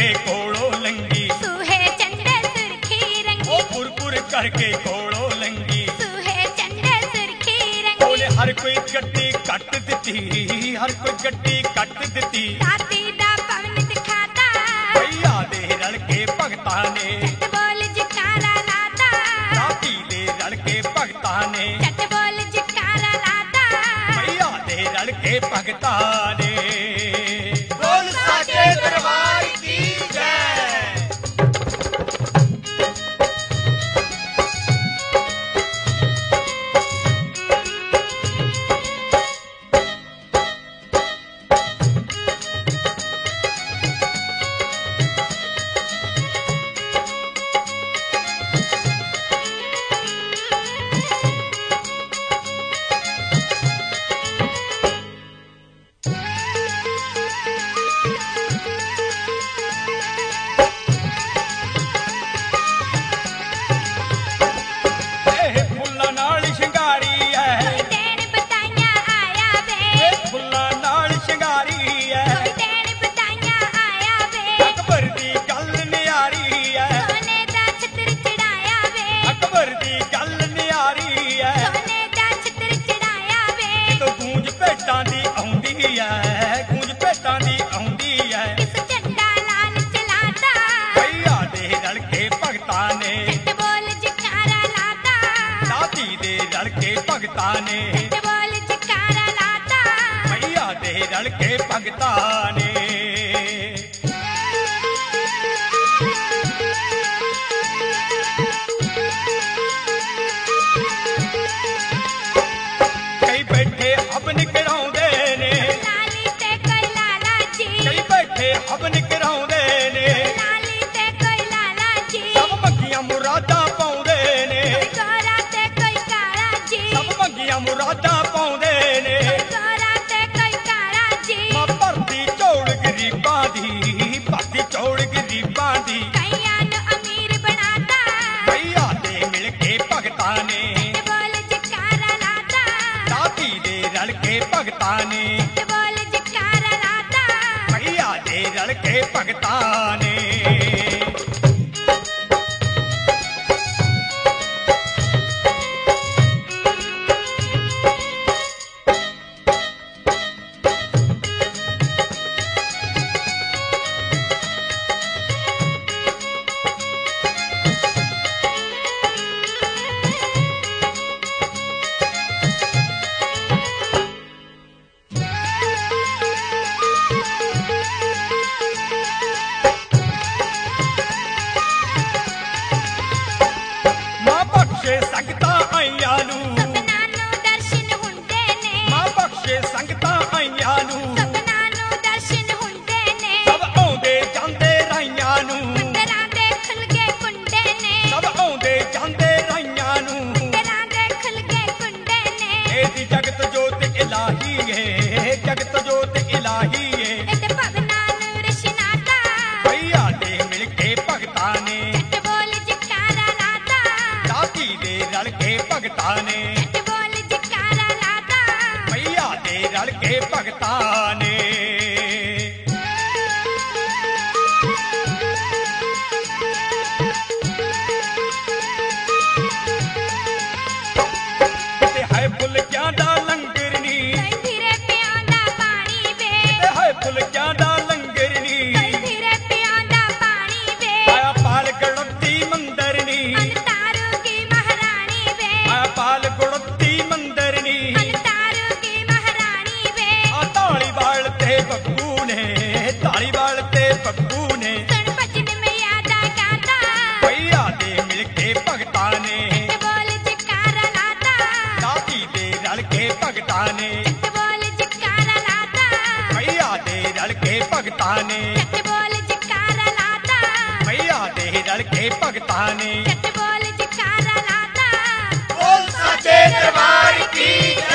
करके कोलों लंगी, सूहे चंदे सुर्खी रंगी, ओ पुर करके कोलों लंगी, सूहे चंदे सुर्खी रंगी। बोले हर कोई गड्डी कट दिती, हर कोई गड्डी कट दिती, साथी दा पवन दिखाता, भैया दे रल के भगतां ने, झट बोल जकारा लाता, साथी दे रल के भगतां ने, झट बोल जकारा लाता, भैया दे रल के भगतां ने। बोल साचे दरबार की जय। गूंज भेटां दी आउंदी है, किस झंडा लाल चलाता, भैया दे रल के भगतां ने, झट बोल जकारा लाता, साथी दे रल के भगतां ने, झट बोल जकारा लाता, भैया दे रल के भगतां ने। कई बैठे हवन कराउंदे ने, लाली ते कोई लाला जी, कई बैठे हवन कराउंदे ने, लाली ते कोई लाला जी, सब मंगियां मुरादां पाउंदे ने, कोई गोरा ते कोई काला जी, सब मंगियां मुरादां पाउंदे ने, कोई गोरा ते कोई काला जी। मां भरती चौड़ गरीबां दी, भरती चौड़ गरीबां दी, कईयां नूं अमीर बनाता, भैया दे मिल के भगतां ने, झट बोल जकारा लाता, साथी दे रल के भगतां ने, झट बोल जकारा लाता, भैया दे रल के भगतां ने। मां बख्शे संगतां आईयां नूं, सपना नूं दर्शन हुंदे ने, मां बख्शे संगतां आईयां नूं, सपना नूं दर्शन हुंदे ने, सब आउंदे ਜਾਂਦੇ ਰਾਈਆਂ ਨੂੰ, ਮੰਦਰਾਂ ਦੇ ਖੁੱਲ ਗਏ ਕੁੰਡੇ ਨੇ, ਸਭ ਆਉਂਦੇ ਜਾਂਦੇ ਰਾਈਆਂ ਨੂੰ, ਮੰਦਰਾਂ ਦੇ ਖੁੱਲ ਗਏ ਕੁੰਡੇ ਨੇ, ਇਹਦੀ ਜਗਤ ਜੋਤ ਇਲਾਹੀ ਏ, ਜਗਤ ਜੋਤ ਇਲਾਹੀ ਏ, ਇਹ ਭਗਤਾਂ ਨੂੰ ਰਸ਼ਨਾਤਾ, ਭਈਆ ਦੇ ਮਿਲ ਕੇ ਭਗਤਾਂ ਨੇ, झट बोल जकारा लाता, ਸਾਥੀ ਦੇ ਰਲ ਕੇ ਭਗਤਾਂ ਨੇ, झट बोल जकारा लाता, ਭਈਆ ਦੇ ਰਲ ਕੇ ਭਗਤਾਂ ਨੇ। ਤੇ ਹੈ ਫੁਲਕਿਆਂ ਦਾ ਲੰਗਰ ਨੀ, कई धीरे पियां दा पानी वे, ਤੇ ਹੈ ਫੁਲਕਿਆਂ ਦਾ ਲੰਗਰ ਨੀ, कई धीरे पियां दा पानी वे, ਆਇਆ ਪਾਲ ਗੜਤੀ ਮੰਦਰ ਨੀ, अनतारू की महारानी वे, ਆਇਆ ਪਾਲ ਗੜਤੀ ਮੰਦਰ ਨੀ, अनतारू की महारानी वे, ਆ ਧਾਲੀਵਾਲ ਤੇ ਬੱਬੂ ਨੇ, ਧਾਲੀਵਾਲ ਤੇ ਬੱਬੂ ਨੇ, सुन भजन में यादा गाता, ਭਈਆ ਦੇ ਮਿਲ ਕੇ ਭਗਤਾਂ ਨੇ, झट बोल जकारा लाता, ਸਾਥੀ ਦੇ ਰਲ ਕੇ ਭਗਤਾਂ ਨੇ, झट बोल जकारा लाता, ਭਈਆ ਦੇ ਰਲ ਕੇ ਭਗਤਾਂ ਨੇ, झट बोल जकारा लाता, ਭਈਆ ਦੇ ਰਲ ਕੇ ਭਗਤਾਂ ਨੇ। झट बोल जकारा लाता। बोल साचे दरबार की जय।